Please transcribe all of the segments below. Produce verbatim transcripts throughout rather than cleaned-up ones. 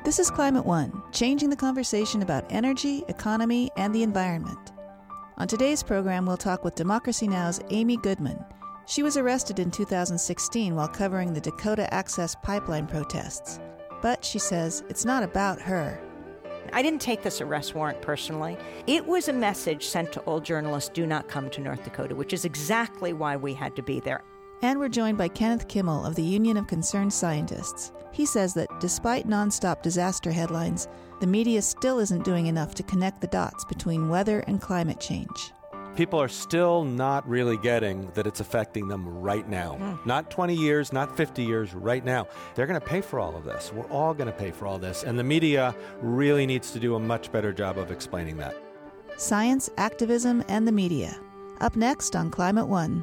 This is Climate One, changing the conversation about energy, economy, and the environment. On today's program, we'll talk with Democracy Now!'s Amy Goodman. She was arrested in two thousand sixteen while covering the Dakota Access Pipeline protests. But, she says, it's not about her. I didn't take this arrest warrant personally. It was a message sent to all journalists, do not come to North Dakota, which is exactly why we had to be there. And we're joined by Kenneth Kimmel of the Union of Concerned Scientists. He says that despite nonstop disaster headlines, the media still isn't doing enough to connect the dots between weather and climate change. People are still not really getting that it's affecting them right now. Mm. Not twenty years, not fifty years, right now. They're going to pay for all of this. We're all going to pay for all this. And the media really needs to do a much better job of explaining that. Science, activism, and the media. Up next on Climate One.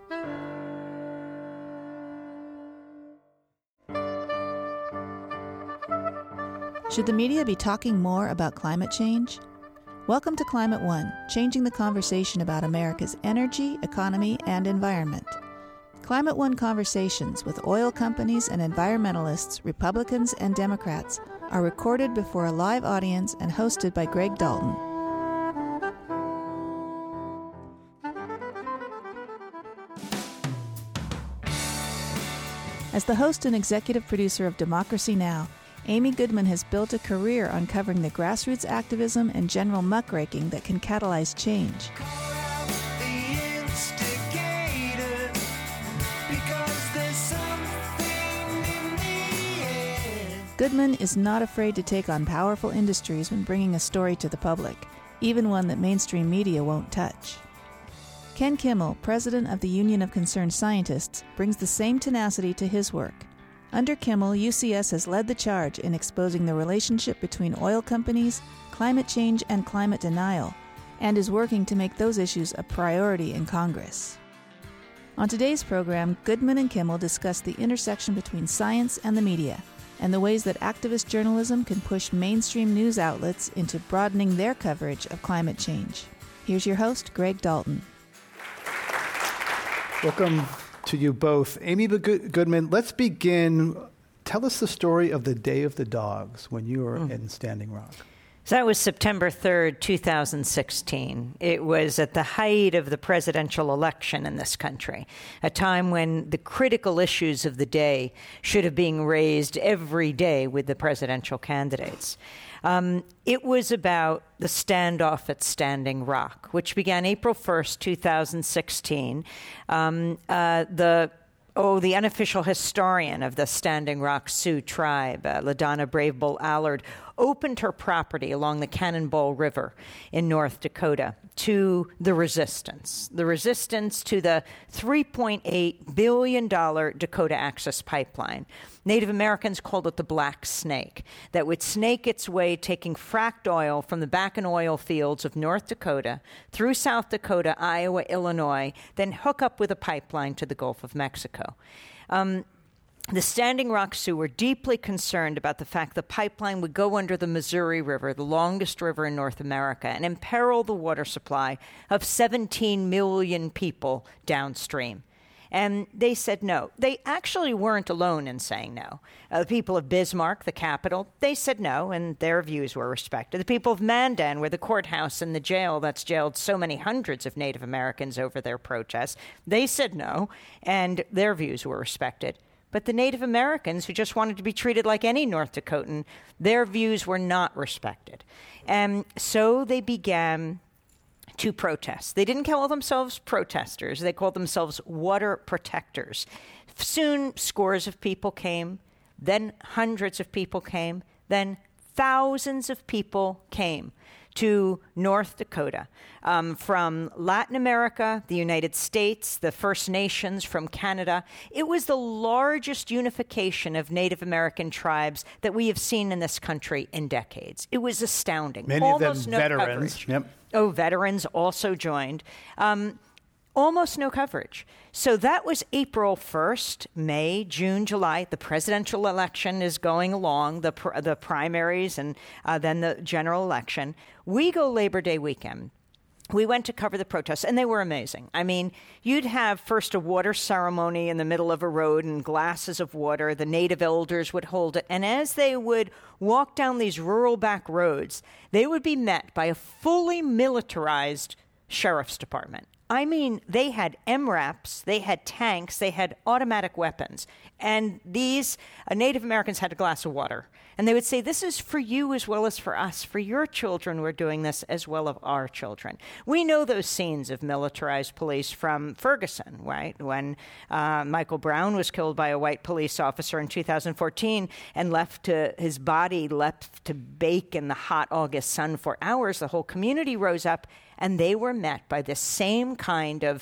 Should the media be talking more about climate change? Welcome to Climate One, changing the conversation about America's energy, economy, and environment. Climate One conversations with oil companies and environmentalists, Republicans and Democrats, are recorded before a live audience and hosted by Greg Dalton. As the host and executive producer of Democracy Now!, Amy Goodman has built a career uncovering the grassroots activism and general muckraking that can catalyze change. Goodman is not afraid to take on powerful industries when bringing a story to the public, even one that mainstream media won't touch. Ken Kimmel, president of the Union of Concerned Scientists, brings the same tenacity to his work. Under Kimmel, U C S has led the charge in exposing the relationship between oil companies, climate change, and climate denial, and is working to make those issues a priority in Congress. On today's program, Goodman and Kimmel discuss the intersection between science and the media, and the ways that activist journalism can push mainstream news outlets into broadening their coverage of climate change. Here's your host, Greg Dalton. Welcome to you both. Amy Goodman, let's begin. Tell us the story of the Day of the Dogs when you were mm. in Standing Rock. So that was September third, two thousand sixteen. It was at the height of the presidential election in this country, a time when the critical issues of the day should have been raised every day with the presidential candidates. Um, it was about the standoff at Standing Rock, which began April first, two thousand sixteen. Um, uh, the Oh, the unofficial historian of the Standing Rock Sioux tribe, uh, LaDonna Brave Bull Allard, opened her property along the Cannonball River in North Dakota to the resistance. The resistance to the three point eight billion dollars Dakota Access Pipeline. Native Americans called it the Black Snake, that would snake its way taking fracked oil from the Bakken oil fields of North Dakota through South Dakota, Iowa, Illinois, then hook up with a pipeline to the Gulf of Mexico. Um, The Standing Rock Sioux were deeply concerned about the fact the pipeline would go under the Missouri River, the longest river in North America, and imperil the water supply of seventeen million people downstream. And they said no. They actually weren't alone in saying no. Uh, the people of Bismarck, the capital, they said no, and their views were respected. The people of Mandan, where the courthouse and the jail that's jailed so many hundreds of Native Americans over their protests, they said no, and their views were respected. But the Native Americans, who just wanted to be treated like any North Dakotan, their views were not respected. And so they began to protest. They didn't call themselves protesters. They called themselves water protectors. Soon, scores of people came. Then hundreds of people came. Then thousands of people came to North Dakota, um, from Latin America, the United States, the First Nations, from Canada. It was the largest unification of Native American tribes that we have seen in this country in decades. It was astounding. Many Almost of them no veterans. Coverage. Yep. Oh, veterans also joined. Um, Almost no coverage. So that was April first, May, June, July. The presidential election is going along, the pr- the primaries and uh, then the general election. We go Labor Day weekend. we went to cover the protests, and they were amazing. I mean, you'd have first a water ceremony in the middle of a road and glasses of water. The native elders would hold it. And as they would walk down these rural back roads, they would be met by a fully militarized sheriff's department. I mean, they had M RAPs, they had tanks, they had automatic weapons. And these uh, Native Americans had a glass of water. And they would say, this is for you as well as for us. For your children, we're doing this as well as our children. We know those scenes of militarized police from Ferguson, right? When uh, Michael Brown was killed by a white police officer in two thousand fourteen and left to, his body left to bake in the hot August sun for hours. The whole community rose up, and they were met by the same kind of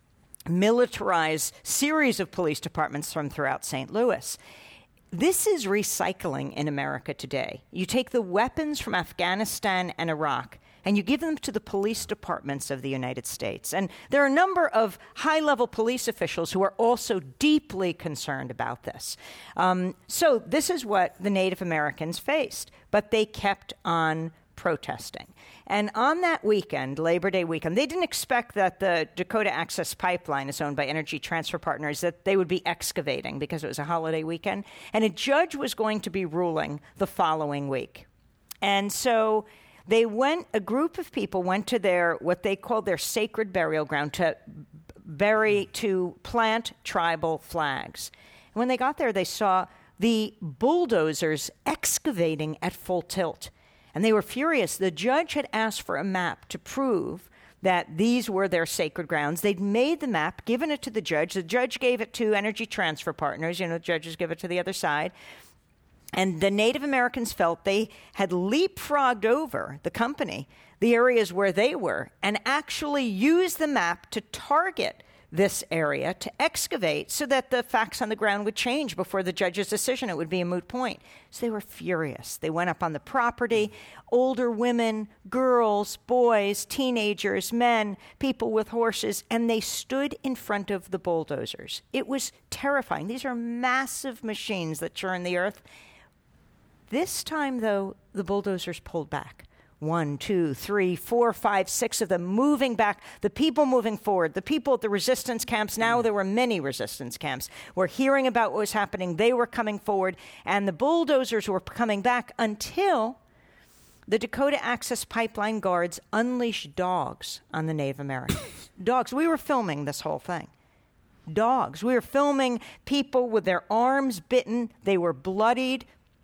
militarized series of police departments from throughout Saint Louis. This is recycling in America today. You take the weapons from Afghanistan and Iraq, and you give them to the police departments of the United States. And there are a number of high-level police officials who are also deeply concerned about this. Um, so this is what the Native Americans faced, but they kept on protesting. And on that weekend, Labor Day weekend, they didn't expect that the Dakota Access Pipeline is owned by Energy Transfer Partners, that they would be excavating because it was a holiday weekend. And a judge was going to be ruling the following week. And so they went, a group of people went to their, what they called their sacred burial ground to bury, to plant tribal flags. And when they got there, they saw the bulldozers excavating at full tilt. And they were furious. The judge had asked for a map to prove that these were their sacred grounds. They'd made the map, given it to the judge. The judge gave it to Energy Transfer Partners. You know, judges give it to the other side. And the Native Americans felt they had leapfrogged over the company, the areas where they were, and actually used the map to target this area, to excavate, so that the facts on the ground would change before the judge's decision. It would be a moot point. So they were furious. They went up on the property. Older women, girls, boys, teenagers, men, people with horses, and they stood in front of the bulldozers. It was terrifying. These are massive machines that churn the earth. This time, though, the bulldozers pulled back. One, two, three, four, five, six of them moving back, the people moving forward, the people at the resistance camps. Now there were many resistance camps. Were hearing about what was happening. They were coming forward, and the bulldozers were coming back until the Dakota Access Pipeline guards unleashed dogs on the Native Americans. Dogs. We were filming this whole thing. Dogs. We were filming people with their arms bitten. They were bloodied.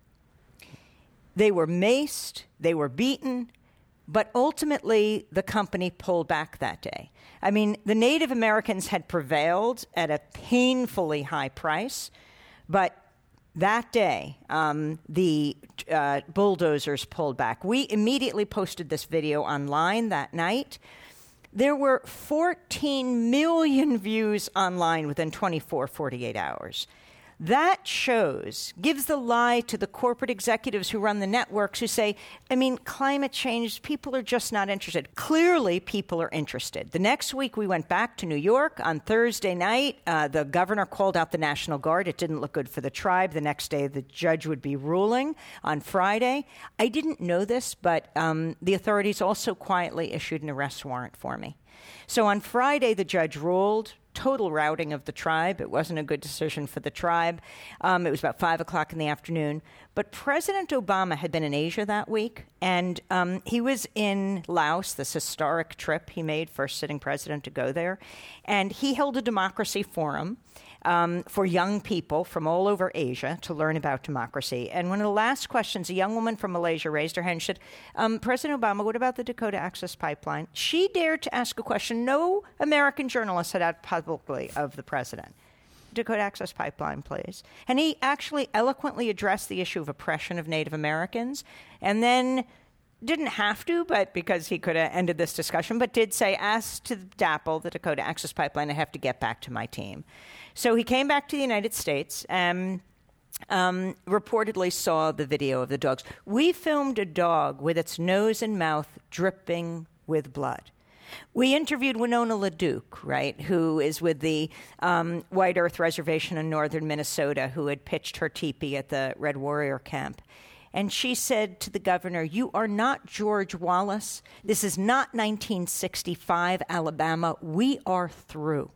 They were maced, they were beaten, but ultimately the company pulled back that day. I mean, the Native Americans had prevailed at a painfully high price, but that day, um, the uh, bulldozers pulled back. We immediately posted this video online that night. There were fourteen million views online within twenty-four, forty-eight hours. That shows, gives the lie to the corporate executives who run the networks who say, I mean, climate change, people are just not interested. Clearly, people are interested. The next week, we went back to New York. On Thursday night, uh, the governor called out the National Guard. It didn't look good for the tribe. The next day, the judge would be ruling on Friday. I didn't know this, but um, the authorities also quietly issued an arrest warrant for me. So on Friday, the judge ruled. Total routing of the tribe. It wasn't a good decision for the tribe. Um, it was about five o'clock in the afternoon. But President Obama had been in Asia that week, and um, he was in Laos, this historic trip he made, first sitting president to go there. And he held a democracy forum um, for young people from all over Asia to learn about democracy. And one of the last questions, a young woman from Malaysia raised her hand and said, um, President Obama, what about the Dakota Access Pipeline? She dared to ask a question no American journalist had asked publicly of the president. Dakota Access Pipeline, please. And he actually eloquently addressed the issue of oppression of Native Americans, and then didn't have to, but because he could have ended this discussion, but did say, ask to D A P L, the Dakota Access Pipeline, I have to get back to my team. So he came back to the United States and um, reportedly saw the video of the dogs. We filmed a dog with its nose and mouth dripping with blood. We interviewed Winona LaDuke, right, who is with the um, White Earth Reservation in northern Minnesota, who had pitched her teepee at the Red Warrior Camp. And she said to the governor, "You are not George Wallace. This is not nineteen sixty-five Alabama. We are through."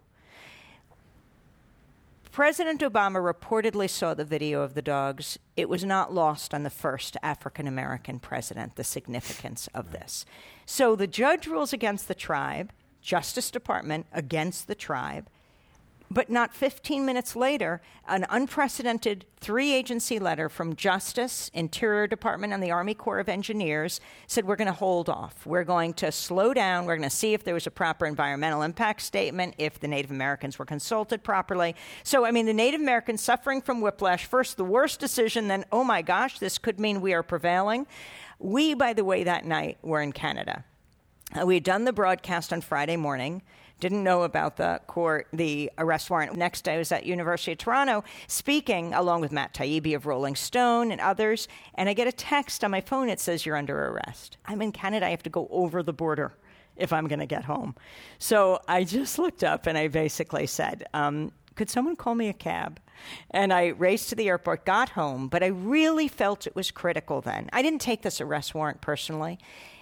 President Obama reportedly saw the video of the dogs. It was not lost on the first African-American president, the significance of this. So the judge rules against the tribe, Justice Department against the tribe, but not fifteen minutes later, an unprecedented three-agency letter from Justice, Interior Department, and the Army Corps of Engineers said, we're going to hold off. We're going to slow down. We're going to see if there was a proper environmental impact statement, if the Native Americans were consulted properly. So, I mean, the Native Americans suffering from whiplash, first the worst decision, then, oh my gosh, this could mean we are prevailing. We, by the way, that night were in Canada. Uh, we had done the broadcast on Friday morning. Didn't know about the court, the arrest warrant. Next day, I was at University of Toronto speaking along with Matt Taibbi of Rolling Stone and others, and I get a text on my phone. It says, "You're under arrest." I'm in Canada. I have to go over the border if I'm going to get home. So I just looked up and I basically said, um, could someone call me a cab? And I raced to the airport, got home, but I really felt it was critical then. I didn't take this arrest warrant personally.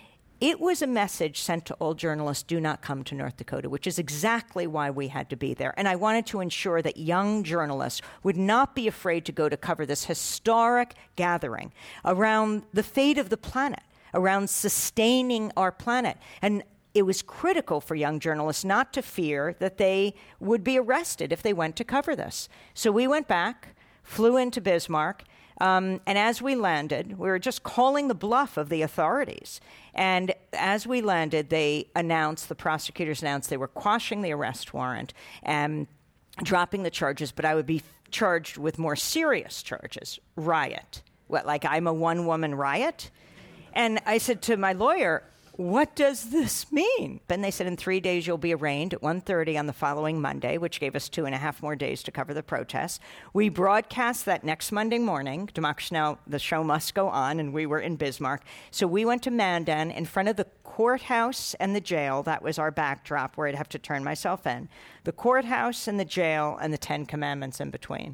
It was a message sent to all journalists, do not come to North Dakota, which is exactly why we had to be there. And I wanted to ensure that young journalists would not be afraid to go to cover this historic gathering around the fate of the planet, around sustaining our planet. And it was critical for young journalists not to fear that they would be arrested if they went to cover this. So we went back, flew into Bismarck, Um, and as we landed, we were just calling the bluff of the authorities. And as we landed, they announced, the prosecutors announced they were quashing the arrest warrant and dropping the charges, but I would be charged with more serious charges, riot. What, like I'm a one-woman riot? And I said to my lawyer, what does this mean? And they said, in three days, you'll be arraigned at one thirty on the following Monday, which gave us two and a half more days to cover the protests. We broadcast that next Monday morning. Democracy Now!, the show must go on, and we were in Bismarck. So we went to Mandan in front of the courthouse and the jail. That was our backdrop where I'd have to turn myself in. The courthouse and the jail and the Ten Commandments in between.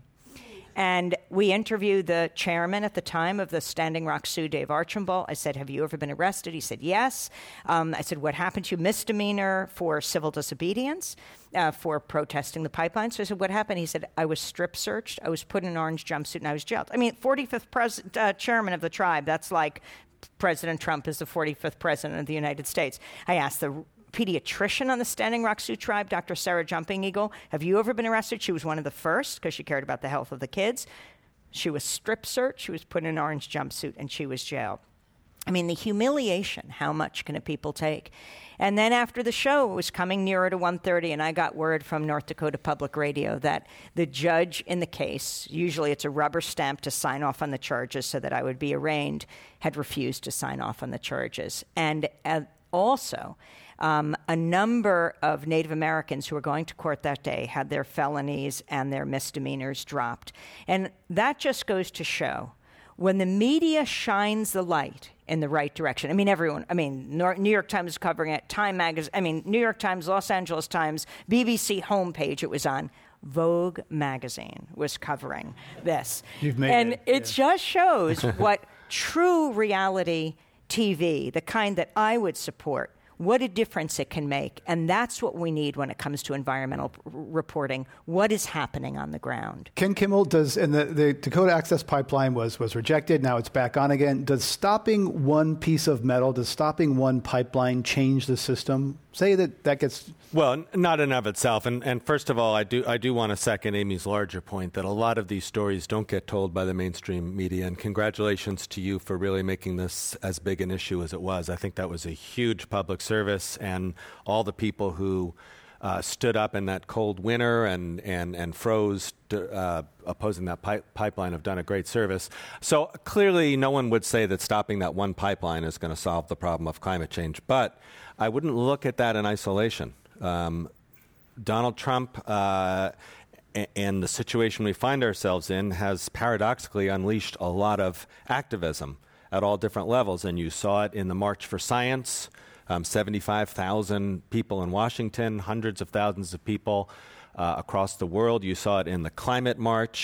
And we interviewed the chairman at the time of the Standing Rock Sioux, Dave Archambault. I said, have you ever been arrested? He said, yes. Um, I said, what happened to you? Misdemeanor for civil disobedience, uh, for protesting the pipeline. So I said, what happened? He said, I was strip searched. I was put in an orange jumpsuit and I was jailed. I mean, forty-fifth pres- uh, chairman of the tribe. That's like President Trump is the forty-fifth president of the United States. I asked the pediatrician on the Standing Rock Sioux tribe, Doctor Sarah Jumping Eagle, have you ever been arrested? She was one of the first because she cared about the health of the kids. She was strip searched, she was put in an orange jumpsuit, and she was jailed. I mean, the humiliation, how much can a people take? And then after the show, it was coming nearer to one thirty, and I got word from North Dakota Public Radio that the judge in the case, usually it's a rubber stamp to sign off on the charges so that I would be arraigned, had refused to sign off on the charges. And uh, also, Um, a number of Native Americans who were going to court that day had their felonies and their misdemeanors dropped. And that just goes to show when the media shines the light in the right direction. I mean, everyone, I mean, New York Times is covering it, Time Magazine, I mean, New York Times, Los Angeles Times, B B C homepage it was on. Vogue magazine was covering this. You've made and it. it yeah. just shows what true reality T V, the kind that I would support, what a difference it can make. And that's what we need when it comes to environmental p- reporting. What is happening on the ground? Ken Kimmel, does, and the, the Dakota Access Pipeline was, was rejected. Now it's back on again. Does stopping one piece of metal, does stopping one pipeline change the system? Say that that gets... Well, not in of itself. And, and first of all, I do I do want to second Amy's larger point that a lot of these stories don't get told by the mainstream media. And congratulations to you for really making this as big an issue as it was. I think that was a huge public service, and all the people who uh, stood up in that cold winter and, and, and froze to, uh, opposing that pi- pipeline have done a great service. So clearly no one would say that stopping that one pipeline is going to solve the problem of climate change. But I wouldn't look at that in isolation. Um, Donald Trump uh, a- and the situation we find ourselves in has paradoxically unleashed a lot of activism at all different levels. And you saw it in the March for Science, um, seventy-five thousand people in Washington, hundreds of thousands of people uh, across the world. You saw it in the Climate March.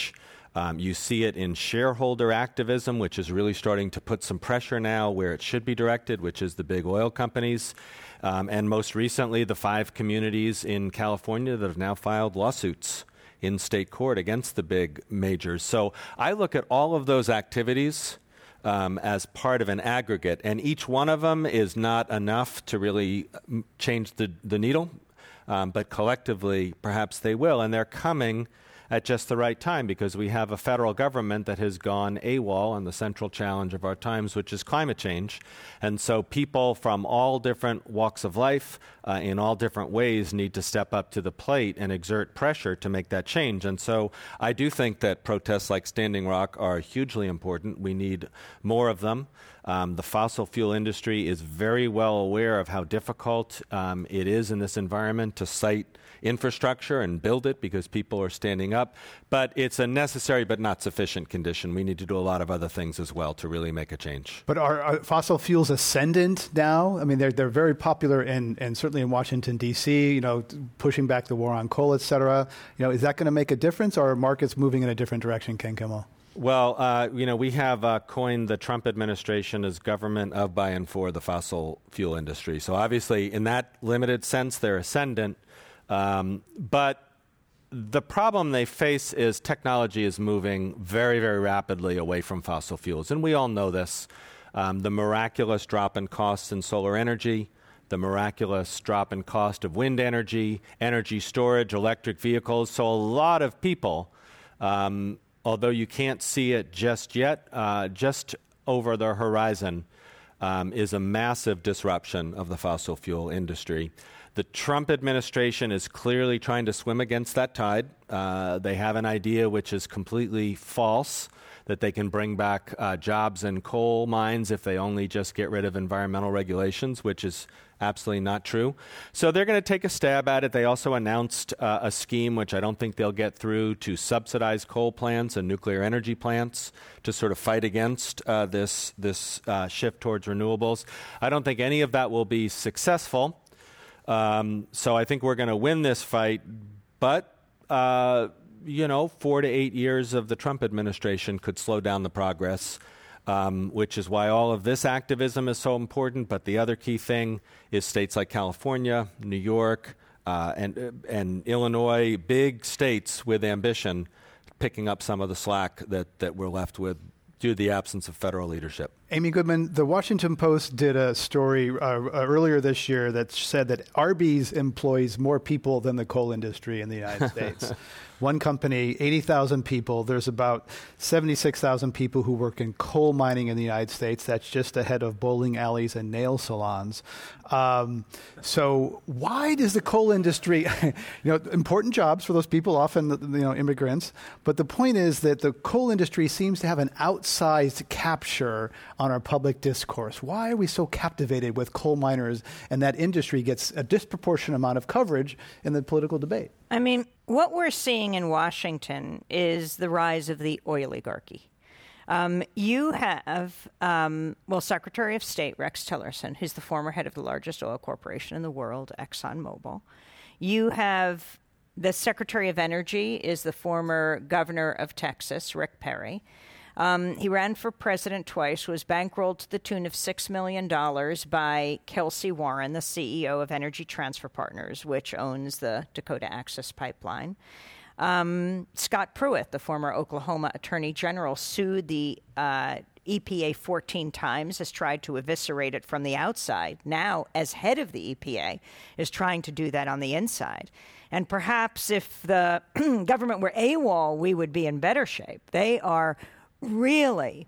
Um, you see it in shareholder activism, which is really starting to put some pressure now where it should be directed, which is the big oil companies. Um, and most recently, the five communities in California that have now filed lawsuits in state court against the big majors. So I look at all of those activities um, as part of an aggregate, and each one of them is not enough to really change the, the needle, um, but collectively, perhaps they will, and they're coming at just the right time because we have a federal government that has gone AWOL on the central challenge of our times, which is climate change. And so people from all different walks of life, uh, in all different ways, need to step up to the plate and exert pressure to make that change. And so I do think that protests like Standing Rock are hugely important. We need more of them. Um, the fossil fuel industry is very well aware of how difficult um, it is in this environment to site infrastructure and build it because people are standing up. But it's a necessary but not sufficient condition. We need to do a lot of other things as well to really make a change. But are, are fossil fuels ascendant now? I mean, they're they're very popular in, and certainly in Washington, D C, you know, pushing back the war on coal, et cetera. You know, is that going to make a difference, or are markets moving in a different direction, Ken Kimmel? Well, uh, you know, we have uh, coined the Trump administration as government of, by, and for the fossil fuel industry. So obviously, in that limited sense, they're ascendant. Um, but the problem they face is technology is moving very, very rapidly away from fossil fuels. And we all know this. Um, the miraculous drop in costs in solar energy, the miraculous drop in cost of wind energy, energy storage, electric vehicles. So a lot of people, um, although you can't see it just yet, uh, just over the horizon um, is a massive disruption of the fossil fuel industry. The Trump administration is clearly trying to swim against that tide. Uh, they have an idea which is completely false, that they can bring back uh, jobs in coal mines if they only just get rid of environmental regulations, which is absolutely not true. So they're going to take a stab at it. They also announced uh, a scheme, which I don't think they'll get through, to subsidize coal plants and nuclear energy plants to sort of fight against uh, this, this uh, shift towards renewables. I don't think any of that will be successful. Um, so I think we're going to win this fight, but, uh, you know, four to eight years of the Trump administration could slow down the progress, um, which is why all of this activism is so important. But the other key thing is states like California, New York, uh, and, and Illinois, big states with ambition, picking up some of the slack that, that we're left with due to the absence of federal leadership. Amy Goodman, the Washington Post did a story uh, earlier this year that said that Arby's employs more people than the coal industry in the United States. One company, eighty thousand people. There's about seventy-six thousand people who work in coal mining in the United States. That's just ahead of bowling alleys and nail salons. Um, so why does the coal industry, you know, important jobs for those people, often, you know, immigrants. But the point is that the coal industry seems to have an outsized capture on our public discourse. Why are we so captivated with coal miners, and that industry gets a disproportionate amount of coverage in the political debate? I mean, what we're seeing in Washington is the rise of the oligarchy. Um, you have, um, well, Secretary of State Rex Tillerson, who's the former head of the largest oil corporation in the world, ExxonMobil. You have the Secretary of Energy is the former governor of Texas, Rick Perry. Um, he ran for president twice, was bankrolled to the tune of six million dollars by Kelsey Warren, the C E O of Energy Transfer Partners, which owns the Dakota Access Pipeline. Um, Scott Pruitt, the former Oklahoma Attorney General, sued the uh, E P A fourteen times, has tried to eviscerate it from the outside. Now, as head of the E P A, is trying to do that on the inside. And perhaps if the government were AWOL, we would be in better shape. They are really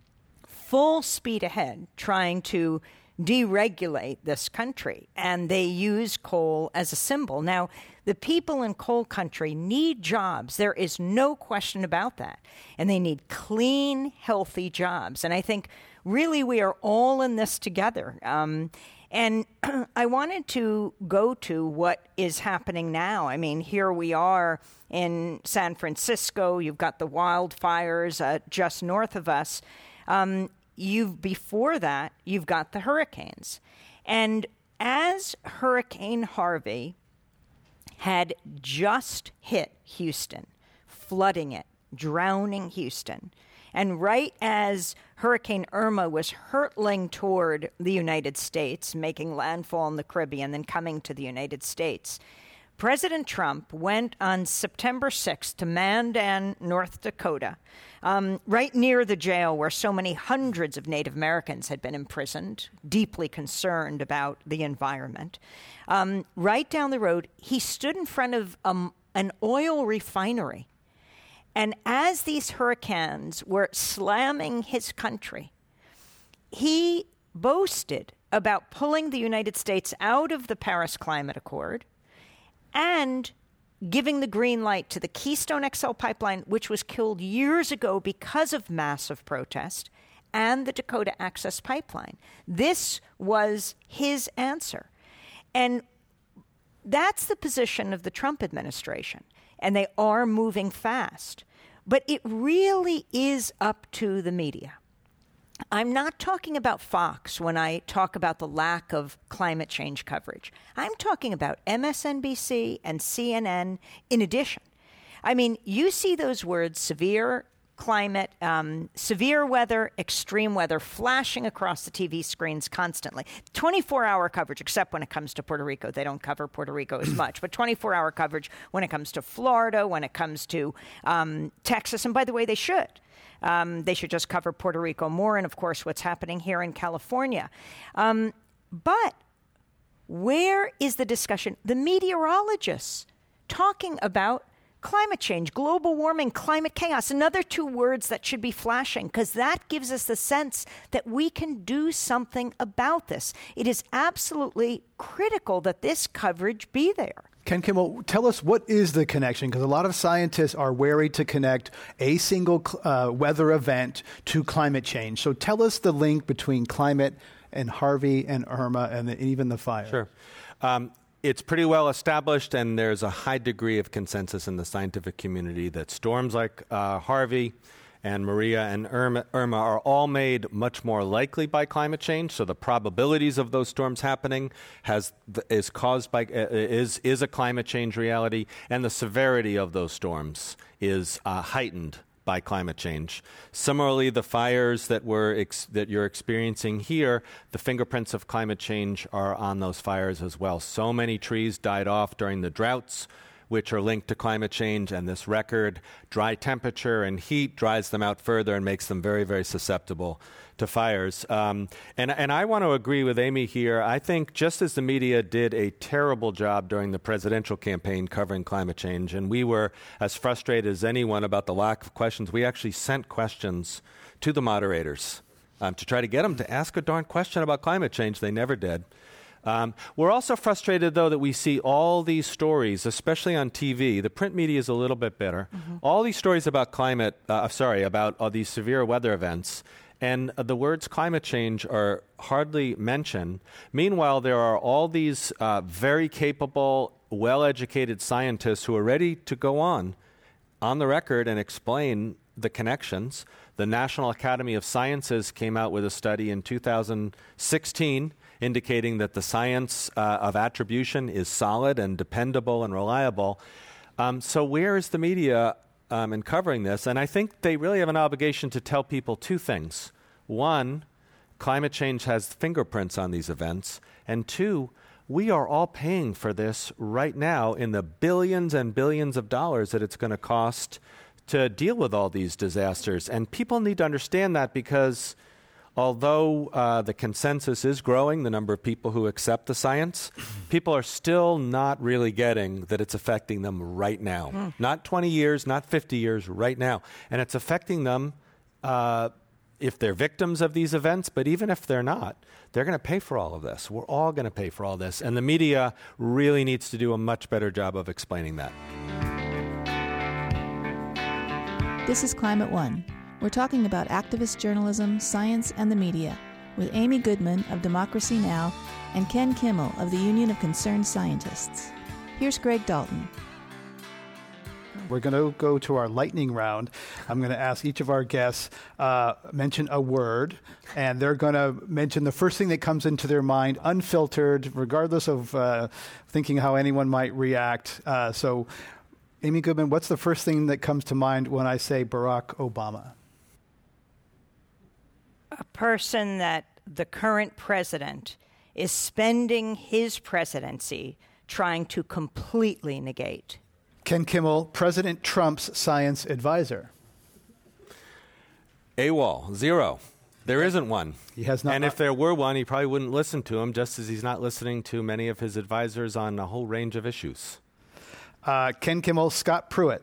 full speed ahead trying to deregulate this country, and they use coal as a symbol. Now, the people in coal country need jobs. There is no question about that. And they need clean, healthy jobs. And I think really we are all in this together. Um, and I wanted to go to what is happening now. I mean, here we are in San Francisco. You've got the wildfires uh, just north of us. Um, you've before that, you've got the hurricanes. And as Hurricane Harvey had just hit Houston, flooding it, drowning Houston. And right as Hurricane Irma was hurtling toward the United States, making landfall in the Caribbean, then coming to the United States, President Trump went on September sixth to Mandan, North Dakota, um, right near the jail where so many hundreds of Native Americans had been imprisoned, deeply concerned about the environment. Um, right down the road, he stood in front of um, an oil refinery. And as these hurricanes were slamming his country, he boasted about pulling the United States out of the Paris Climate Accord and giving the green light to the Keystone X L pipeline, which was killed years ago because of massive protest, and the Dakota Access Pipeline. This was his answer. And that's the position of the Trump administration. And they are moving fast. But it really is up to the media. I'm not talking about Fox when I talk about the lack of climate change coverage. I'm talking about M S N B C and C N N in addition. I mean, you see those words, severe climate, um, severe weather, extreme weather, flashing across the T V screens constantly. twenty-four hour coverage, except when it comes to Puerto Rico. They don't cover Puerto Rico as much, but twenty-four hour coverage when it comes to Florida, when it comes to um, Texas. And by the way, they should. Um, they should just cover Puerto Rico more, and of course, what's happening here in California. Um, but where is the discussion? The meteorologists talking about climate change, global warming, climate chaos, another two words that should be flashing, because that gives us the sense that we can do something about this. It is absolutely critical that this coverage be there. Ken Kimmel, tell us, what is the connection? Because a lot of scientists are wary to connect a single uh, weather event to climate change. So tell us the link between climate and Harvey and Irma and the, even the fire. Sure. Um, It's pretty well established, and there's a high degree of consensus in the scientific community that storms like uh, Harvey and Maria and Irma, Irma are all made much more likely by climate change. So the probabilities of those storms happening has is caused by uh, is is a climate change reality, and the severity of those storms is uh, heightened by climate change. Similarly, the fires that we're ex- that you're experiencing here, the fingerprints of climate change are on those fires as well. So many trees died off during the droughts, which are linked to climate change, and this record dry temperature and heat dries them out further and makes them very, very susceptible to fires. Um, and, and I want to agree with Amy here. I think just as the media did a terrible job during the presidential campaign covering climate change, and we were as frustrated as anyone about the lack of questions, we actually sent questions to the moderators um, to try to get them to ask a darn question about climate change. They never did. Um, we're also frustrated, though, that we see all these stories, especially on T V. The print media is a little bit bitter. Mm-hmm. All these stories about climate, uh, sorry, about uh, these severe weather events, and uh, the words climate change are hardly mentioned. Meanwhile, there are all these uh, very capable, well-educated scientists who are ready to go on, on the record and explain the connections. The National Academy of Sciences came out with a study in two thousand sixteen indicating that the science uh, of attribution is solid and dependable and reliable. Um, so where is the media um, in covering this? And I think they really have an obligation to tell people two things. One, climate change has fingerprints on these events. And two, we are all paying for this right now in the billions and billions of dollars that it's going to cost to deal with all these disasters. And people need to understand that, because although uh, the consensus is growing, the number of people who accept the science, people are still not really getting that it's affecting them right now. Mm. Not twenty years, not fifty years, right now. And it's affecting them uh, if they're victims of these events, but even if they're not, they're going to pay for all of this. We're all going to pay for all this. And the media really needs to do a much better job of explaining that. This is Climate One. We're talking about activist journalism, science, and the media with Amy Goodman of Democracy Now! And Ken Kimmel of the Union of Concerned Scientists. Here's Greg Dalton. We're going to go to our lightning round. I'm going to ask each of our guests uh, mention a word, and they're going to mention the first thing that comes into their mind, unfiltered, regardless of uh, thinking how anyone might react. Uh, so Amy Goodman, what's the first thing that comes to mind when I say Barack Obama? A person that the current president is spending his presidency trying to completely negate. Ken Kimmel, President Trump's science advisor. AWOL, zero. There isn't one. He has not. And if there were one, he probably wouldn't listen to him, just as he's not listening to many of his advisors on a whole range of issues. Uh, Ken Kimmel, Scott Pruitt.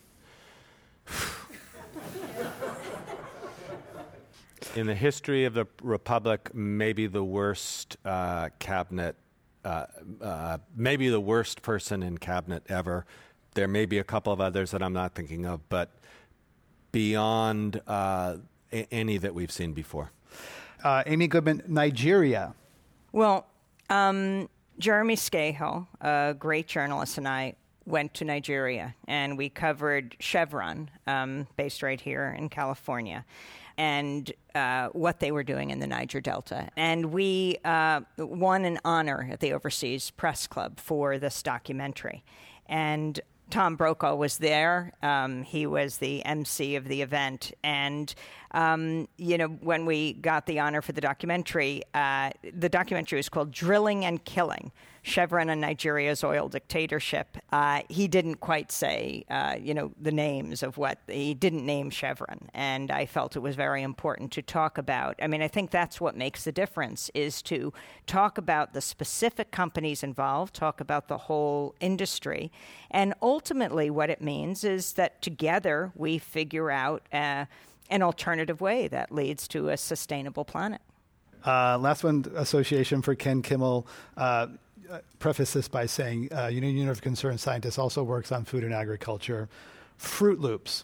In the history of the Republic, maybe the worst uh, cabinet, uh, uh, maybe the worst person in cabinet ever. There may be a couple of others that I'm not thinking of, but beyond uh, a- any that we've seen before. Uh, Amy Goodman, Nigeria. Well, um, Jeremy Scahill, a great journalist, and I went to Nigeria, and we covered Chevron, um, based right here in California, and uh, what they were doing in the Niger Delta. And we uh, won an honor at the Overseas Press Club for this documentary. And Tom Brokaw was there. Um, he was the M C of the event. And, um, you know, when we got the honor for the documentary, uh, the documentary was called Drilling and Killing, Chevron and Nigeria's Oil Dictatorship. Uh, he didn't quite say, uh, you know, the names of what, he didn't name Chevron. And I felt it was very important to talk about. I mean, I think that's what makes the difference, is to talk about the specific companies involved, talk about the whole industry. And ultimately what it means is that together we figure out uh, an alternative way that leads to a sustainable planet. Uh, last one, association for Ken Kimmel. Uh, preface this by saying uh, Union of Concerned Scientists also works on food and agriculture. Fruit Loops.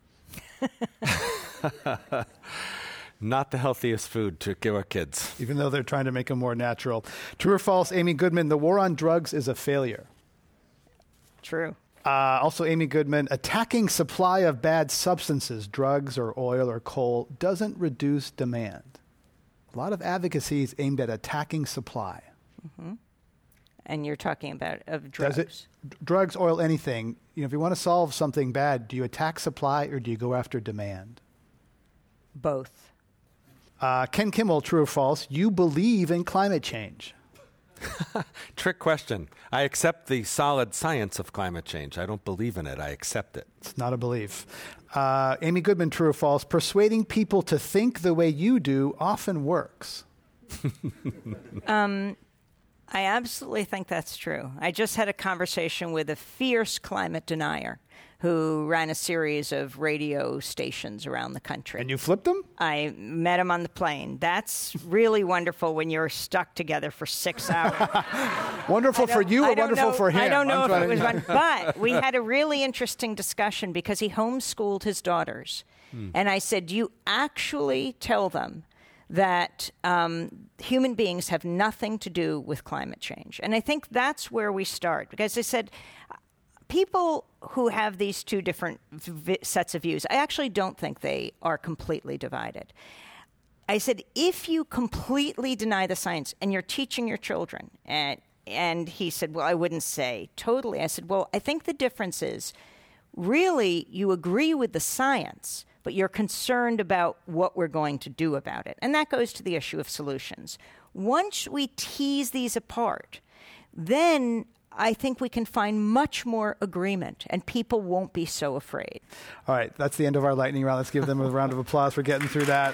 Not the healthiest food to give our kids. Even though they're trying to make them more natural. True or false, Amy Goodman, the war on drugs is a failure. True. Uh, also, Amy Goodman, attacking supply of bad substances, drugs or oil or coal, doesn't reduce demand. A lot of advocacy is aimed at attacking supply. Mm-hmm. And you're talking about of drugs. Does it, d- drugs, oil, anything. You know, if you want to solve something bad, do you attack supply or do you go after demand? Both. Uh, Ken Kimmel, true or false, you believe in climate change. Trick question. I accept the solid science of climate change. I don't believe in it. I accept it. It's not a belief. Uh, Amy Goodman, true or false, persuading people to think the way you do often works. um, I absolutely think that's true. I just had a conversation with a fierce climate denier who ran a series of radio stations around the country. And you flipped him? I met him on the plane. That's really wonderful when you're stuck together for six hours. Wonderful for you or wonderful know, for him? I don't know I'm if it was to... one, but we had a really interesting discussion because he homeschooled his daughters. Hmm. And I said, you actually tell them that um, human beings have nothing to do with climate change. And I think that's where we start. Because I said, people who have these two different v- sets of views, I actually don't think they are completely divided. I said, if you completely deny the science and you're teaching your children, and, and he said, well, I wouldn't say totally. I said, well, I think the difference is really you agree with the science, but you're concerned about what we're going to do about it. And that goes to the issue of solutions. Once we tease these apart, then I think we can find much more agreement, and people won't be so afraid. All right, that's the end of our lightning round. Let's give them a round of applause for getting through that.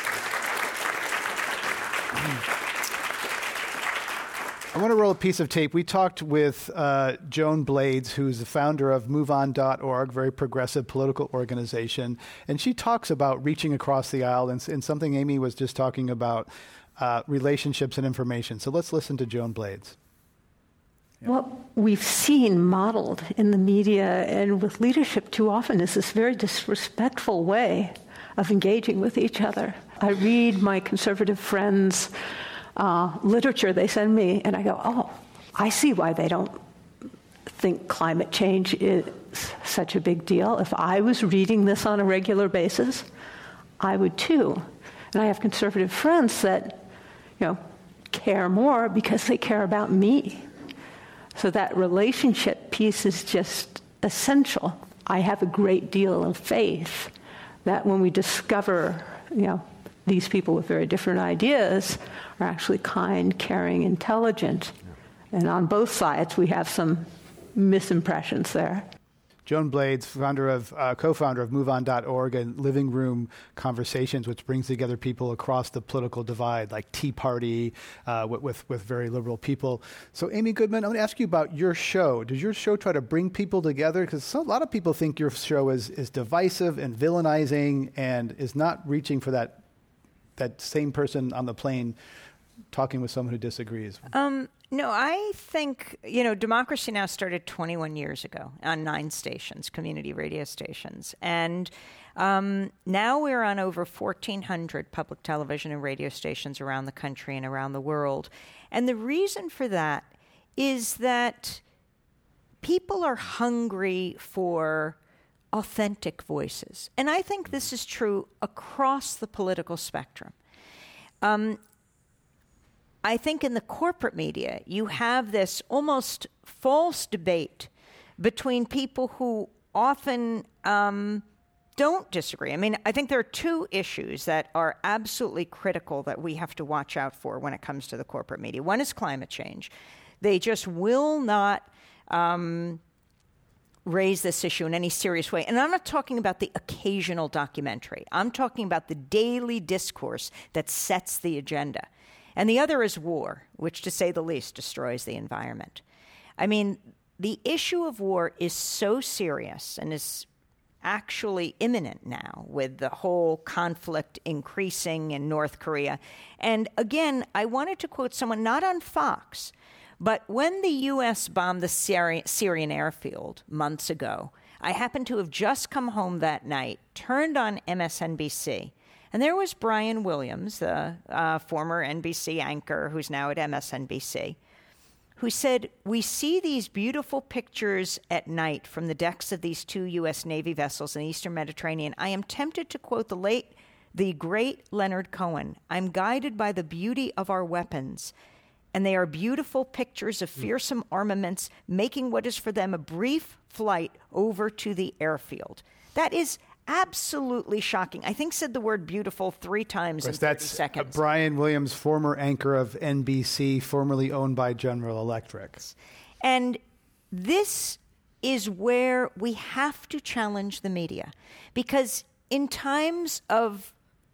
I want to roll a piece of tape. We talked with uh, Joan Blades, who's the founder of move on dot org, very progressive political organization, and she talks about reaching across the aisle and, and something Amy was just talking about, uh, relationships and information. So let's listen to Joan Blades. Yeah. What we've seen modeled in the media and with leadership too often is this very disrespectful way of engaging with each other. I read my conservative friends' uh, literature they send me, and I go, oh, I see why they don't think climate change is such a big deal. If I was reading this on a regular basis, I would too. And I have conservative friends that, you know, care more because they care about me. So that relationship piece is just essential. I have a great deal of faith that when we discover, you know, these people with very different ideas are actually kind, caring, intelligent. Yeah. And on both sides, we have some misimpressions there. Joan Blades, founder of, uh, co-founder of move on dot org and Living Room Conversations, which brings together people across the political divide, like Tea Party, uh, with, with, with very liberal people. So, Amy Goodman, I want to ask you about your show. Does your show try to bring people together? Because a lot of people think your show is, is divisive and villainizing and is not reaching for that that same person on the plane talking with someone who disagrees. Um, no, I think, you know, Democracy Now! Started twenty-one years ago on nine stations, community radio stations. And um, now we're on over fourteen hundred public television and radio stations around the country and around the world. And the reason for that is that people are hungry for authentic voices. And I think this is true across the political spectrum. Um, I think in the corporate media, you have this almost false debate between people who often um, don't disagree. I mean, I think there are two issues that are absolutely critical that we have to watch out for when it comes to the corporate media. One is climate change. They just will not um, raise this issue in any serious way. And I'm not talking about the occasional documentary. I'm talking about the daily discourse that sets the agenda. And the other is war, which, to say the least, destroys the environment. I mean, the issue of war is so serious and is actually imminent now with the whole conflict increasing in North Korea. And again, I wanted to quote someone, not on Fox, but when the U S bombed the Syri- Syrian airfield months ago, I happened to have just come home that night, turned on M S N B C, and there was Brian Williams, the uh, former N B C anchor who's now at M S N B C, who said, "We see these beautiful pictures at night from the decks of these two U S Navy vessels in the Eastern Mediterranean. I am tempted to quote the late, the great Leonard Cohen. I'm guided by the beauty of our weapons. And they are beautiful pictures of fearsome armaments making what is for them a brief flight over to the airfield." That is absolutely shocking. I think said the word beautiful three times in thirty that's seconds. Uh, Brian Williams, former anchor of N B C, formerly owned by General Electric. And this is where we have to challenge the media. Because in times of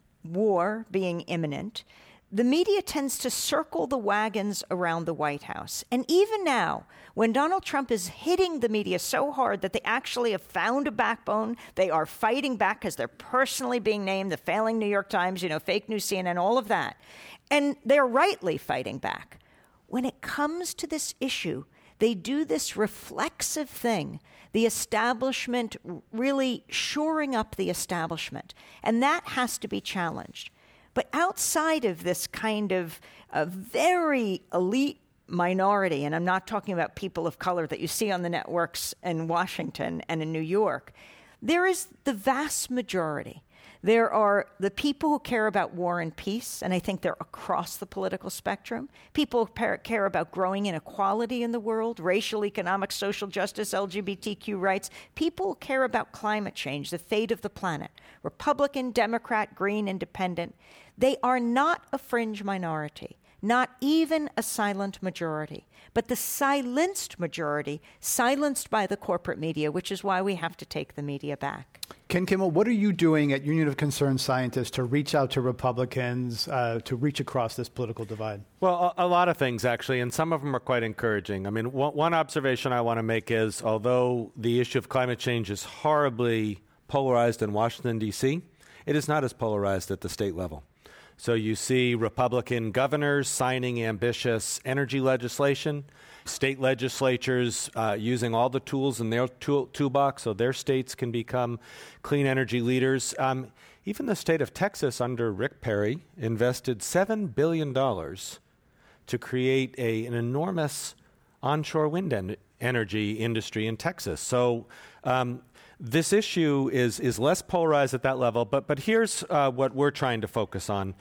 war being imminent, the media tends to circle the wagons around the White House. And even now, when Donald Trump is hitting the media so hard that they actually have found a backbone, they are fighting back because they're personally being named, the failing New York Times, you know, fake news C N N, all of that. And they're rightly fighting back. When it comes to this issue, they do this reflexive thing, the establishment really shoring up the establishment. And that has to be challenged. But outside of this kind of a very elite minority, and I'm not talking about people of color that you see on the networks in Washington and in New York, there is the vast majority. There are the people who care about war and peace, and I think they're across the political spectrum. People who care about growing inequality in the world, racial, economic, social justice, L G B T Q rights. People who care about climate change, the fate of the planet. Republican, Democrat, Green, Independent. They are not a fringe minority, not even a silent majority, but the silenced majority, silenced by the corporate media, which is why we have to take the media back. Ken Kimmel, what are you doing at Union of Concerned Scientists to reach out to Republicans, uh, to reach across this political divide? Well, a, a lot of things, actually, and some of them are quite encouraging. I mean, one, one observation I want to make is, although the issue of climate change is horribly polarized in Washington, D C, it is not as polarized at the state level. So you see Republican governors signing ambitious energy legislation, state legislatures uh, using all the tools in their tool- toolbox so their states can become clean energy leaders. Um, even the state of Texas under Rick Perry invested seven billion dollars to create a, an enormous onshore wind en- energy industry in Texas. So um, this issue is is less polarized at that level, but but here's uh, what we're trying to focus on.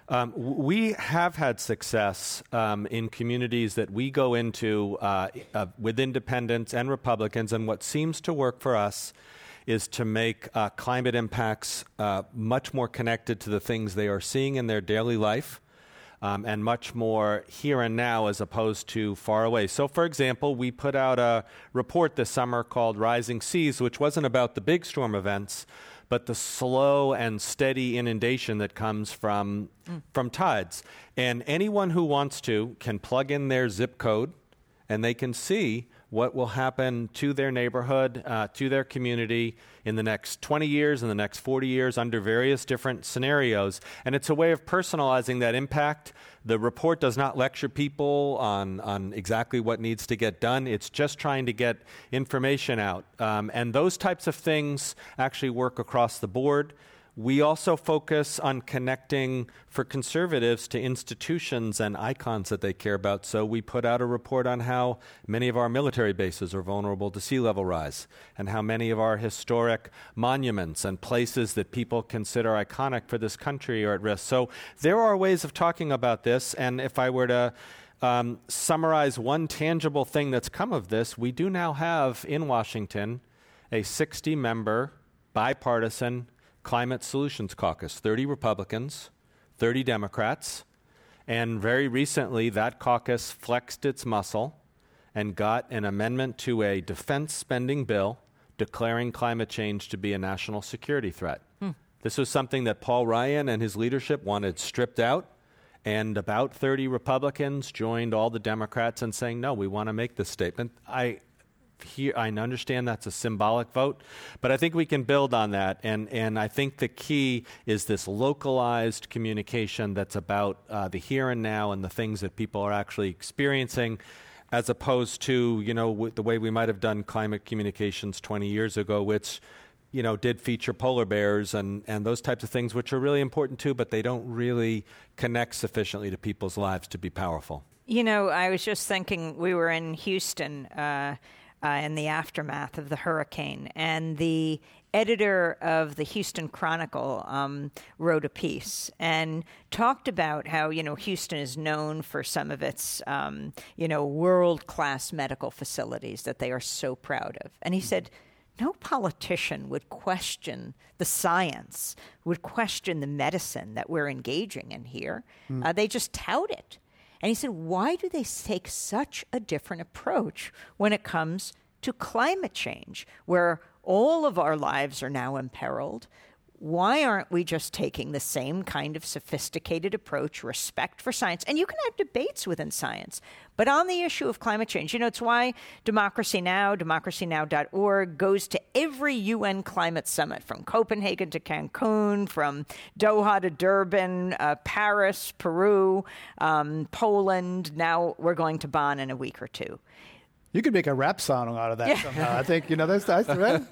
Um, we have had success um, in communities that we go into uh, uh, with independents and Republicans, and what seems to work for us is to make uh, climate impacts uh, much more connected to the things they are seeing in their daily life, um, and much more here and now as opposed to far away. So, for example, we put out a report this summer called Rising Seas, which wasn't about the big storm events, but the slow and steady inundation that comes from mm. from tides. And anyone who wants to can plug in their zip code, and they can see what will happen to their neighborhood, uh, to their community in the next twenty years, in the next forty years, under various different scenarios. And it's a way of personalizing that impact. The report does not lecture people on, on exactly what needs to get done. It's just trying to get information out. Um, and those types of things actually work across the board. We also focus on connecting, for conservatives, to institutions and icons that they care about. So we put out a report on how many of our military bases are vulnerable to sea level rise, and how many of our historic monuments and places that people consider iconic for this country are at risk. So there are ways of talking about this, and if I were to um, summarize one tangible thing that's come of this, we do now have in Washington a sixty-member, bipartisan Climate Solutions Caucus, thirty Republicans, thirty Democrats, and very recently that caucus flexed its muscle and got an amendment to a defense spending bill declaring climate change to be a national security threat. Hmm. This was something that Paul Ryan and his leadership wanted stripped out, and about thirty Republicans joined all the Democrats in saying, no, we want to make this statement. I Here, I understand that's a symbolic vote, but I think we can build on that. And, and I think the key is this localized communication that's about uh, the here and now and the things that people are actually experiencing, as opposed to, you know, w- the way we might have done climate communications twenty years ago, which, you know, did feature polar bears and, and those types of things, which are really important too, but they don't really connect sufficiently to people's lives to be powerful. You know, I was just thinking, we were in Houston uh, Uh, in the aftermath of the hurricane. And the editor of the Houston Chronicle um, wrote a piece and talked about how, you know, Houston is known for some of its, um, you know, world-class medical facilities that they are so proud of. And he said, no politician would question the science, would question the medicine that we're engaging in here. Mm. Uh, they just tout it. And he said, why do they take such a different approach when it comes to climate change, where all of our lives are now imperiled? Why aren't we just taking the same kind of sophisticated approach, respect for science? And you can have debates within science. But on the issue of climate change, you know, it's why Democracy Now!, democracy now dot org, goes to every U N climate summit, from Copenhagen to Cancun, from Doha to Durban, uh, Paris, Peru, um, Poland. Now we're going to Bonn in a week or two. You could make a rap song out of that yeah. somehow. I think, you know, that's nice,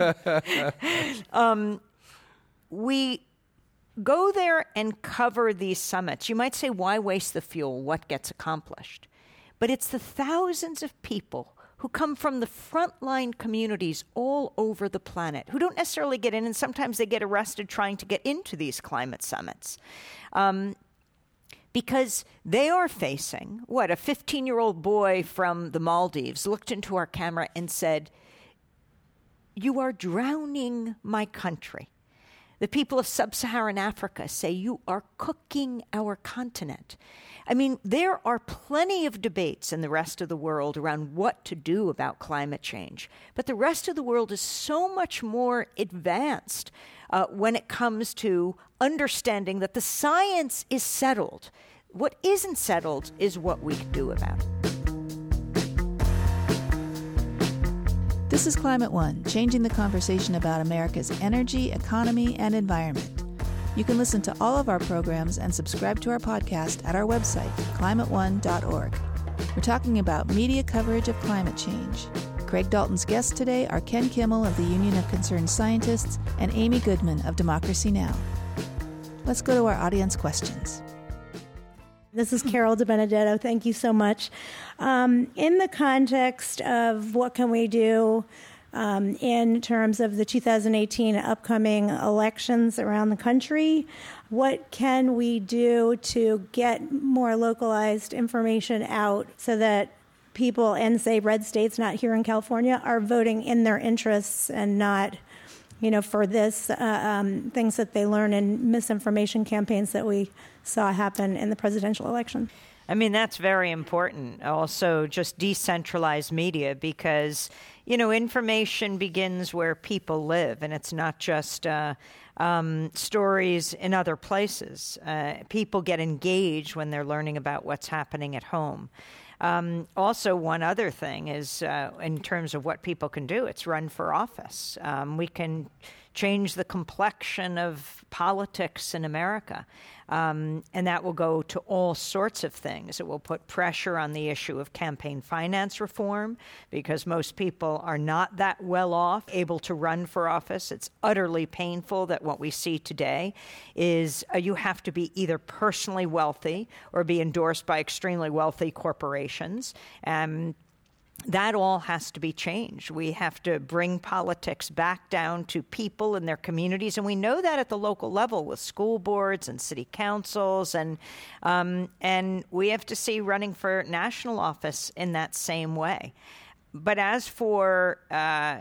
right? um, We go there and cover these summits. You might say, why waste the fuel? What gets accomplished? But it's the thousands of people who come from the frontline communities all over the planet who don't necessarily get in, and sometimes they get arrested trying to get into these climate summits. Um, because they are facing, what, a fifteen-year-old boy from the Maldives looked into our camera and said, you are drowning my country. The people of sub-Saharan Africa say, you are cooking our continent. I mean, there are plenty of debates in the rest of the world around what to do about climate change. But the rest of the world is so much more advanced uh, when it comes to understanding that the science is settled. What isn't settled is what we can do about it. This is Climate One, changing the conversation about America's energy, economy, and environment. You can listen to all of our programs and subscribe to our podcast at our website, climate one dot org. We're talking about media coverage of climate change. Craig Dalton's guests today are Ken Kimmel of the Union of Concerned Scientists and Amy Goodman of Democracy Now! Let's go to our audience questions. This is Carol DiBenedetto. Thank you so much. Um, in the context of what can we do um, in terms of the two thousand eighteen upcoming elections around the country. What can we do to get more localized information out so that people in, say, red states, not here in California, are voting in their interests and not, you know, for this, uh, um, things that they learn in misinformation campaigns that we saw happen in the presidential election? I mean, that's very important. Also, just decentralized media, because, you know, information begins where people live, and it's not just uh, um, stories in other places. Uh, people get engaged when they're learning about what's happening at home. Um, also, one other thing is, uh, in terms of what people can do, it's run for office. Um, we can change the complexion of politics in America. Um, and that will go to all sorts of things. It will put pressure on the issue of campaign finance reform, because most people are not that well off, able to run for office. It's utterly painful that what we see today is uh, you have to be either personally wealthy or be endorsed by extremely wealthy corporations. Um, That all has to be changed. We have to bring politics back down to people in their communities, and we know that at the local level with school boards and city councils, and um, and we have to see running for national office in that same way. But as for uh,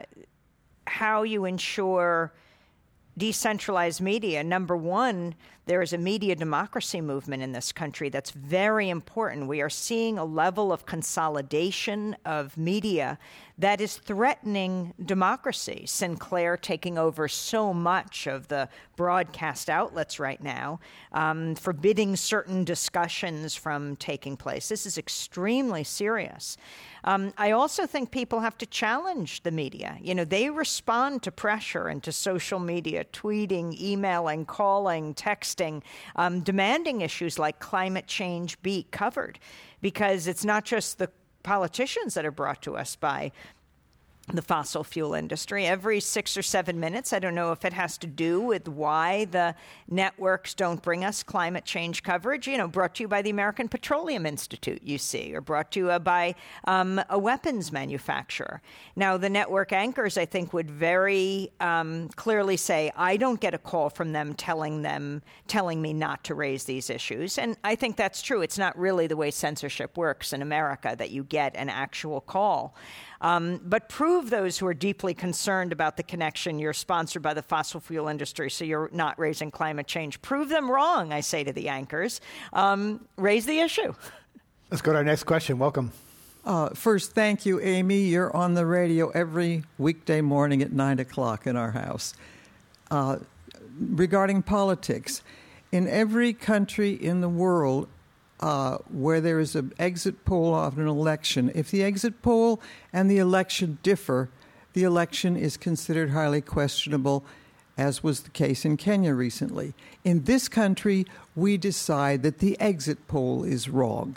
how you ensure decentralized media, number one, there is a media democracy movement in this country that's very important. We are seeing a level of consolidation of media that is threatening democracy. Sinclair taking over so much of the broadcast outlets right now, um, forbidding certain discussions from taking place. This is extremely serious. Um, I also think people have to challenge the media. You know, they respond to pressure and to social media, tweeting, emailing, calling, texting, um, demanding issues like climate change be covered, because it's not just the politicians that are brought to us by the fossil fuel industry. Every six or seven minutes, I don't know if it has to do with why the networks don't bring us climate change coverage, you know, brought to you by the American Petroleum Institute, you see, or brought to you by um, a weapons manufacturer. Now, the network anchors, I think, would very um, clearly say, I don't get a call from them telling them, telling me not to raise these issues. And I think that's true. It's not really the way censorship works in America, that you get an actual call. Um, but prove those who are deeply concerned about the connection. You're sponsored by the fossil fuel industry, so you're not raising climate change. Prove them wrong, I say to the anchors. Um, raise the issue. Let's go to our next question. Welcome. Uh, first, thank you, Amy. You're on the radio every weekday morning at nine o'clock in our house. Uh, regarding politics, in every country in the world, Uh, where there is an exit poll of an election, if the exit poll and the election differ, the election is considered highly questionable, as was the case in Kenya recently. In this country, we decide that the exit poll is wrong.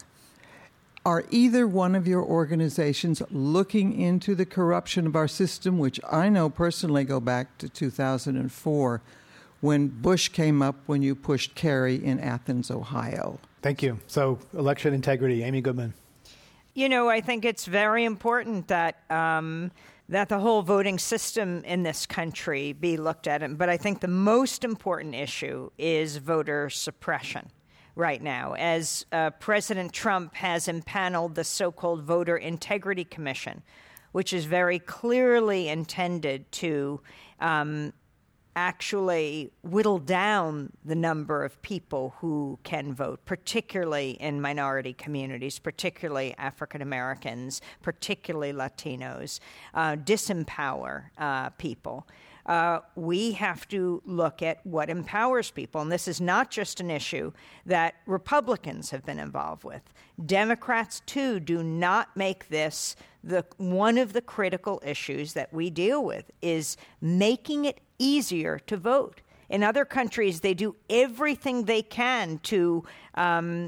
Are either one of your organizations looking into the corruption of our system, which I know personally go back to two thousand four, when Bush came up when you pushed Kerry in Athens, Ohio? Thank you. So, election integrity, Amy Goodman. You know, I think it's very important that um, that the whole voting system in this country be looked at. But I think the most important issue is voter suppression right now, as uh, President Trump has impaneled the so-called Voter Integrity Commission, which is very clearly intended to um, actually whittle down the number of people who can vote, particularly in minority communities, particularly African Americans, particularly Latinos, uh, disempower uh, people. Uh, we have to look at what empowers people. And this is not just an issue that Republicans have been involved with. Democrats, too, do not make this the one of the critical issues that we deal with, is making it easier to vote. In other countries, they do everything they can to um,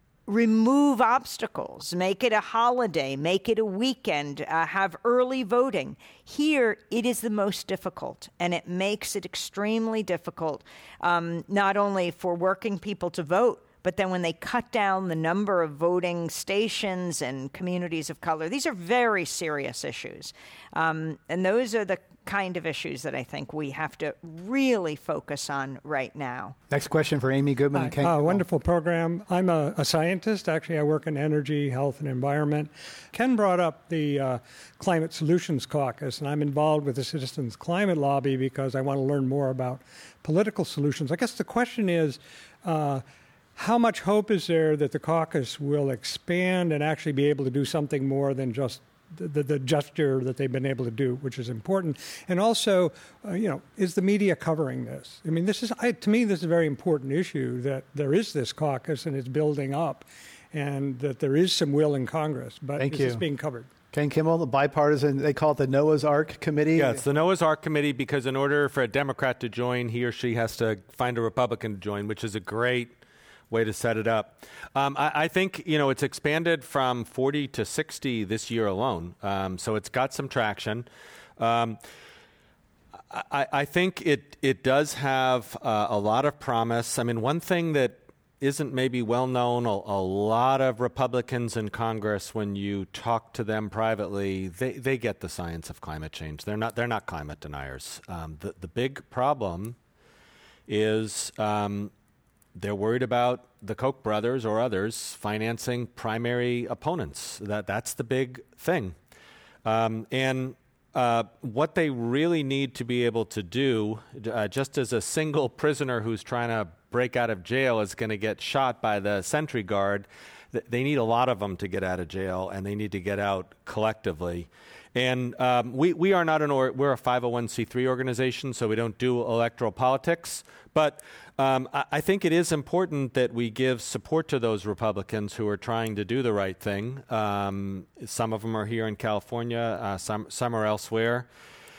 remove obstacles, make it a holiday, make it a weekend, uh, have early voting. Here, it is the most difficult, and it makes it extremely difficult, um, not only for working people to vote, But then when they cut down the number of voting stations and communities of color, these are very serious issues. Um, and those are the kind of issues that I think we have to really focus on right now. Next question for Amy Goodman. Hi. And Ken Uh, Kimmel. wonderful program. I'm a, a scientist. Actually, I work in energy, health, and environment. Ken brought up the uh, Climate Solutions Caucus, and I'm involved with the Citizens Climate Lobby because I want to learn more about political solutions. I guess the question is, uh, how much hope is there that the caucus will expand and actually be able to do something more than just The, the, the gesture that they've been able to do, which is important? And also, uh, you know, is the media covering this? I mean, this is, I, to me, this is a very important issue, that there is this caucus and it's building up, and that there is some will in Congress, but Thank this you. is being covered. Ken Kimmel, the bipartisan, they call it the Noah's Ark Committee. Yeah, it's the Noah's Ark Committee because in order for a Democrat to join, he or she has to find a Republican to join, which is a great way to set it up. Um, I, I think, you know, it's expanded from forty to sixty this year alone. Um, so it's got some traction. Um, I, I think it, it does have uh, a lot of promise. I mean, one thing that isn't maybe well known, a, a lot of Republicans in Congress, when you talk to them privately, they, they get the science of climate change. They're not, they're not climate deniers. Um, the, the big problem is um, they're worried about the Koch brothers or others financing primary opponents. That that's the big thing. Um, and uh, what they really need to be able to do, uh, just as a single prisoner who's trying to break out of jail is going to get shot by the sentry guard, th- they need a lot of them to get out of jail, and they need to get out collectively. And um, we, we are not an, or, we're a five oh one c three organization, so we don't do electoral politics. But um, I, I think it is important that we give support to those Republicans who are trying to do the right thing. Um, some of them are here in California, uh, some, some are elsewhere.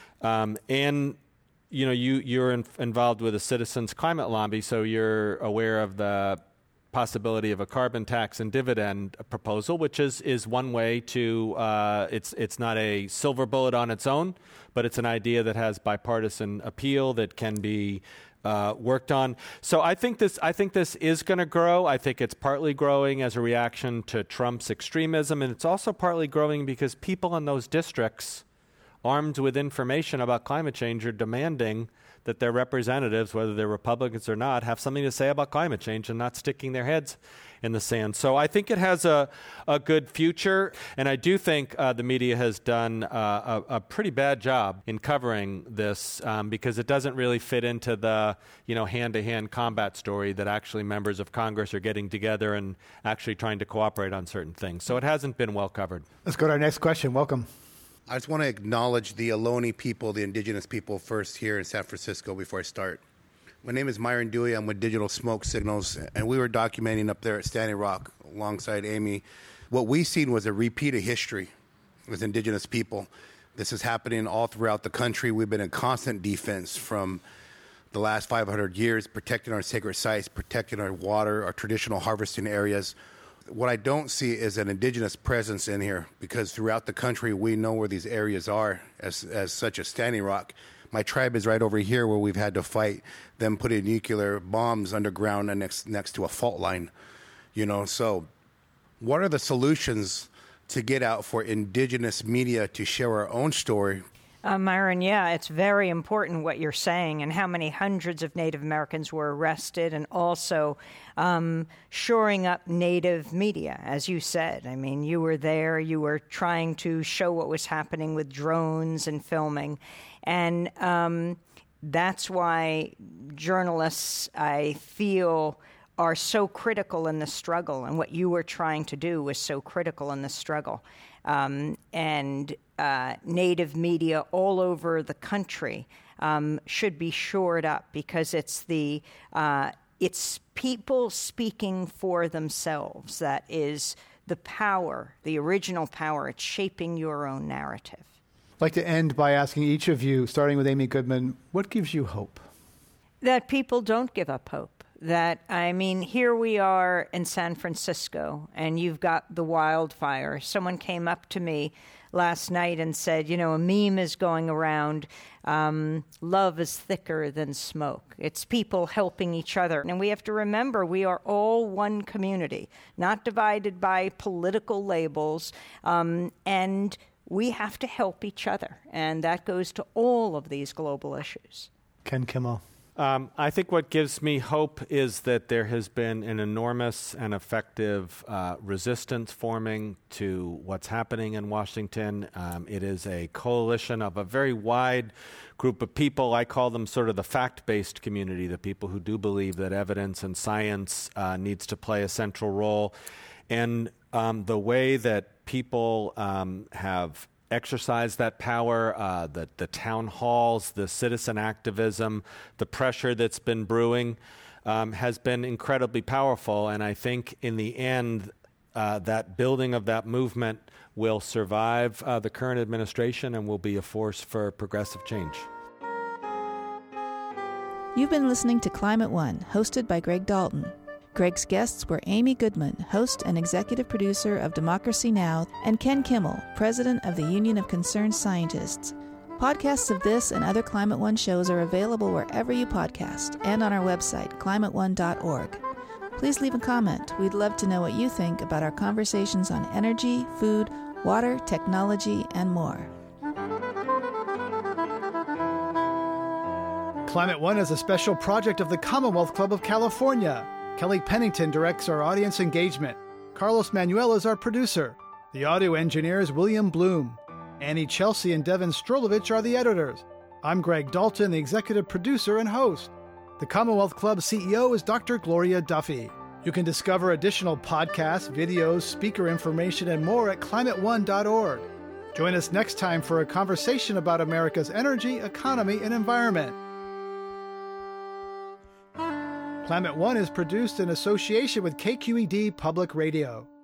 Um, and, you know, you, you're in, involved with the Citizens Climate Lobby, so you're aware of the possibility of a carbon tax and dividend proposal, which is, is one way to, uh, it's, it's not a silver bullet on its own, but it's an idea that has bipartisan appeal that can be uh, worked on. So I think this, I think this is going to grow. I think it's partly growing as a reaction to Trump's extremism, and it's also partly growing because people in those districts, armed with information about climate change, are demanding that their representatives, whether they're Republicans or not, have something to say about climate change and not sticking their heads in the sand. So I think it has a, a good future, and I do think uh, the media has done uh, a, a pretty bad job in covering this um, because it doesn't really fit into the, you know, hand-to-hand combat story that actually members of Congress are getting together and actually trying to cooperate on certain things. So it hasn't been well covered. Let's go to our next question. Welcome. I just want to acknowledge the Ohlone people, the indigenous people, first here in San Francisco before I start. My name is Myron Dewey. I'm with Digital Smoke Signals, and we were documenting up there at Standing Rock alongside Amy. What we seen was a repeat of history with indigenous people. This is happening all throughout the country. We've been in constant defense from the last five hundred years, protecting our sacred sites, protecting our water, our traditional harvesting areas. What I don't see is an indigenous presence in here, because throughout the country we know where these areas are as as such as Standing Rock. My tribe is right over here where we've had to fight them putting nuclear bombs underground and next next to a fault line. You know, so what are the solutions to get out for indigenous media to share our own story? Uh, Myron, yeah, it's very important what you're saying and how many hundreds of Native Americans were arrested, and also um, shoring up Native media, as you said. I mean, you were there, you were trying to show what was happening with drones and filming. And um, that's why journalists, I feel, are so critical in the struggle, and what you were trying to do was so critical in the struggle. Um, and uh, Native media all over the country um, should be shored up, because it's the uh, it's people speaking for themselves that is the power, the original power. It's shaping your own narrative. I'd like to end by asking each of you, starting with Amy Goodman, what gives you hope? That people don't give up hope. That, I mean, here we are in San Francisco, and you've got the wildfire. Someone came up to me last night and said, you know, a meme is going around, um, love is thicker than smoke. It's people helping each other. And we have to remember we are all one community, not divided by political labels, um, and we have to help each other. And that goes to all of these global issues. Ken Kimmel. Um, I think what gives me hope is that there has been an enormous and effective uh, resistance forming to what's happening in Washington. Um, it is a coalition of a very wide group of people. I call them sort of the fact-based community, the people who do believe that evidence and science uh, needs to play a central role. And um, the way that people um, have exercise that power, uh, the, the town halls, the citizen activism, the pressure that's been brewing um, has been incredibly powerful. And I think in the end, uh, that building of that movement will survive uh, the current administration and will be a force for progressive change. You've been listening to Climate One, hosted by Greg Dalton. Greg's guests were Amy Goodman, host and executive producer of Democracy Now!, and Ken Kimmel, president of the Union of Concerned Scientists. Podcasts of this and other Climate One shows are available wherever you podcast and on our website, climate one dot org. Please leave a comment. We'd love to know what you think about our conversations on energy, food, water, technology, and more. Climate One is a special project of the Commonwealth Club of California. Kelly Pennington directs our audience engagement. Carlos Manuel is our producer. The audio engineer is William Bloom. Annie Chelsea and Devin Strolovich are the editors. I'm Greg Dalton, the executive producer and host. The Commonwealth Club C E O is Doctor Gloria Duffy. You can discover additional podcasts, videos, speaker information, and more at climate one dot org. Join us next time for a conversation about America's energy, economy, and environment. Climate One is produced in association with K Q E D Public Radio.